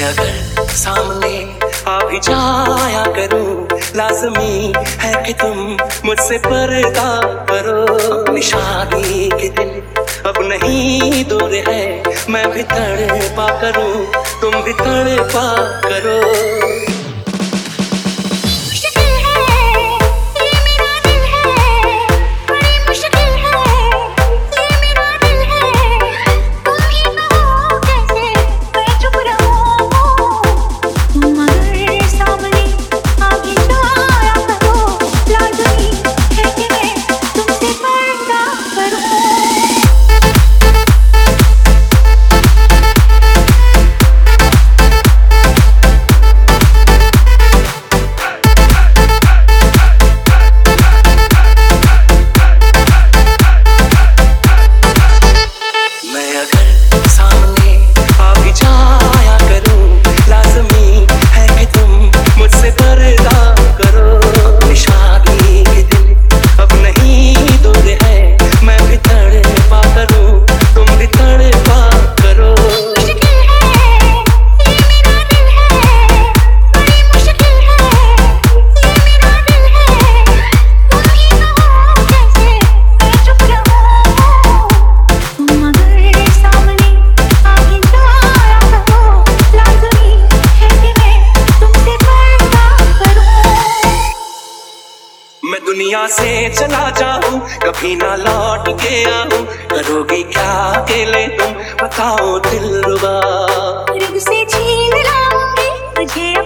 अगर सामने आ भी जाया करूं, लाज़मी है कि तुम मुझसे पर्दा करो। अपनी शादी के दिन अब नहीं दूर है, मैं भी तड़पा करूं, तुम भी तड़पा करो। मैं दुनिया से चला जाऊं, कभी ना लौट के आऊं, करोगी क्या अकेले तुम, बताओ दिलरुबा। रब से छीन लाऊंगी तुझे